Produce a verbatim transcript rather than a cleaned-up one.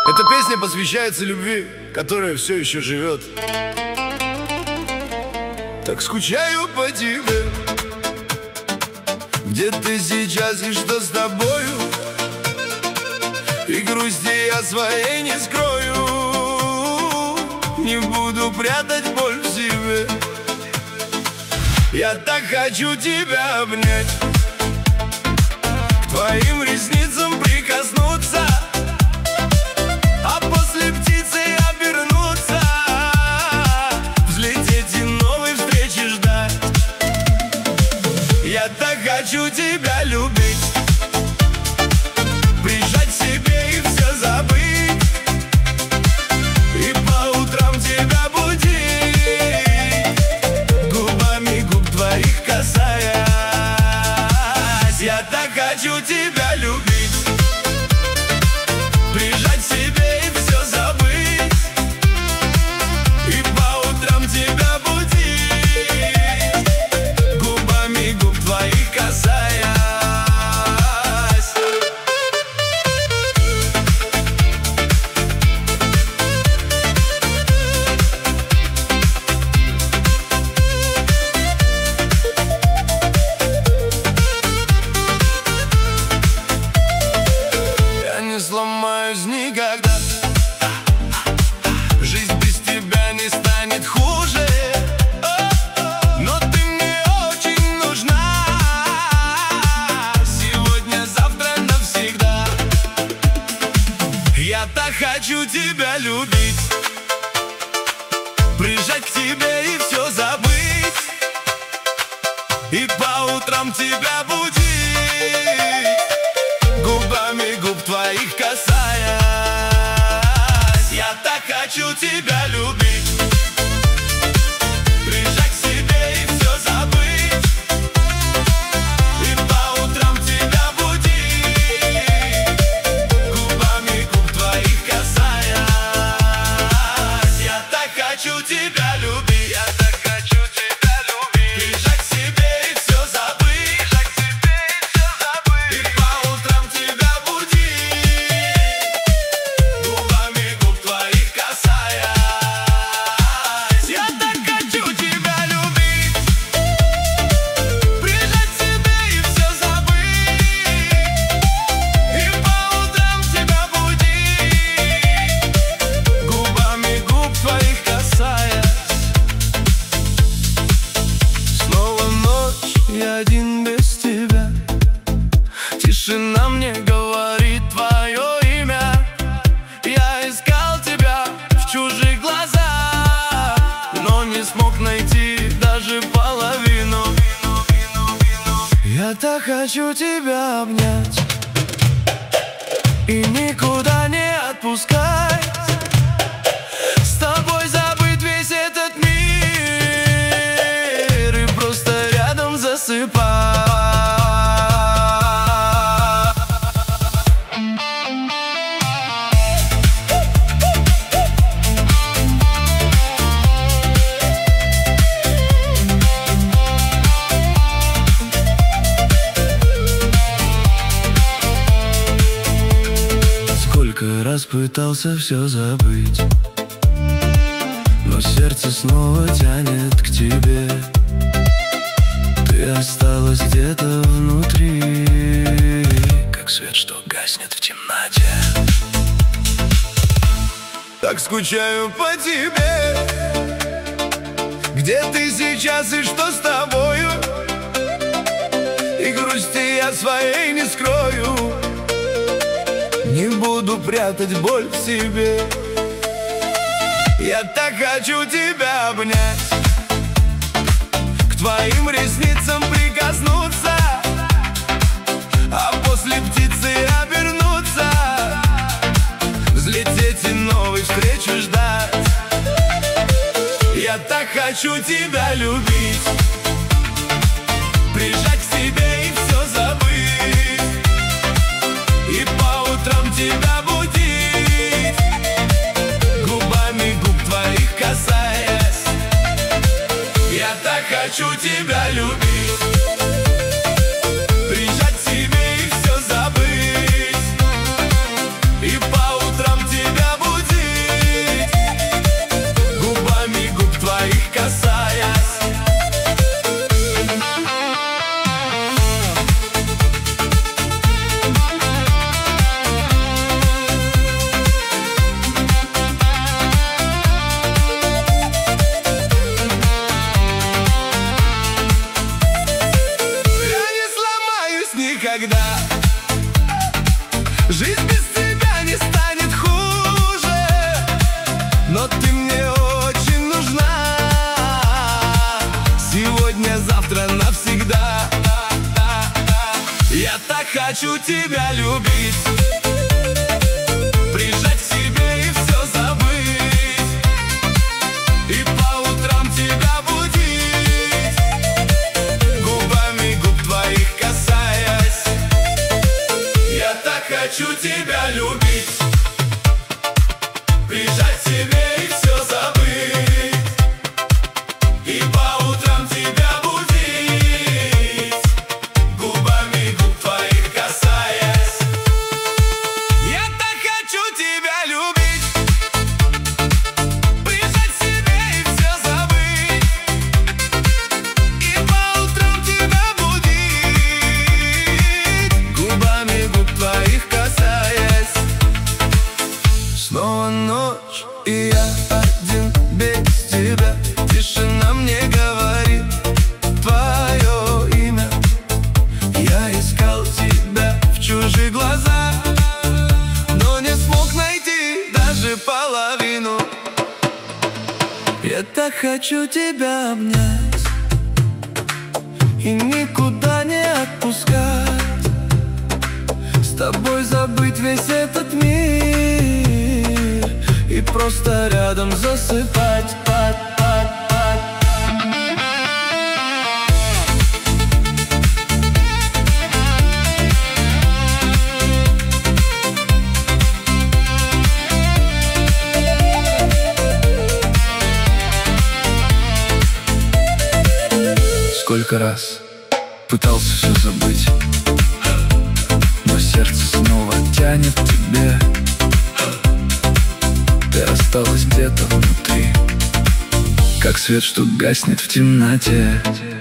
Эта песня посвящается любви, которая все еще живет. Так скучаю по тебе. Где ты сейчас и что с тобою? И грусти я своей не скрою. Не буду прятать боль в себе. Я так хочу тебя обнять, к твоим ресницам прикоснуться, а после птицей обернуться, взлететь и новой встречи ждать. Я так хочу тебя любить, прижать к себе и все забыть, и по утрам тебя будить, губами губ твоих касаясь. Я так хочу тебя любить, прижать к себе и все забыть, и по утрам тебя будить, губами губ твоих касаясь. Я не сломаюсь никогда, жизнь без тебя не станет хуже, но ты мне очень нужна, сегодня, завтра, навсегда. Я так хочу тебя любить, прижать к тебе и все забыть, и по утрам тебя будить, губами губ твоих касаясь. Я так хочу тебя любить, прижать к себе и все забыть, и по утрам тебя будить, губами губ твоих касаясь. Я так хочу тебя любить, я так хочу тебя любить, прижать к себе и все забыть, прижать к себе и все забыть, и по утрам тебя будить, губами губ твоих касаясь. Я так хочу тебя любить, прижать к себе и все забыть, и по утрам тебя будить, губами губ твоих касаясь. Снова ночь, я один без тебя, тишина мне говорит твое имя. Я искал тебя в чужих глазах, но не смог найти даже половину. Я так хочу тебя обнять и никуда не отпускать, с тобой забыть весь этот мир и просто рядом засыпать. Сколько раз пытался все забыть, но сердце снова тянет к тебе. Ты осталась где-то внутри, как свет, что гаснет в темноте. Так скучаю по тебе. Где ты сейчас и что с тобою? И грусти я своей не скрою. Не буду прятать боль в себе. Я так хочу тебя обнять, к твоим ресницам прикоснуться, а после птицы обернуться, взлететь и новой встречи ждать. Я так хочу тебя любить, прижать к себе и все забыть, и по утрам тебя будить, губами губ твоих касаясь. Я так хочу тебя любить, прижать к себе и все забыть, и по утрам тебя Жизнь без тебя не станет хуже, но ты мне очень нужна. Сегодня, завтра, навсегда. Я так хочу тебя любить, прижать к себе и все забыть, и по утрам тебя будить, губами губ твоих касаясь. Я так хочу тебя любить, прижать к себе и все забыть, и по утрам тебя будить, губами губ твоих касаясь. Я так хочу тебя любить, прижать к себе и все забыть, и по утрам тебя будить, губами губ твоих касаясь. Снова ночь, и я один без тебя. Тишина мне говорит твое имя. Я искал тебя в чужих глазах, но не смог найти даже половину. Я так хочу тебя обнять и никуда не отпускать, с тобой забыть весь этот мир и просто рядом засыпать. Пать, пать, пать. Сколько раз пытался все забыть, но сердце снова тянет к тебе. Ты осталась где-то внутри, как свет, что гаснет в темноте.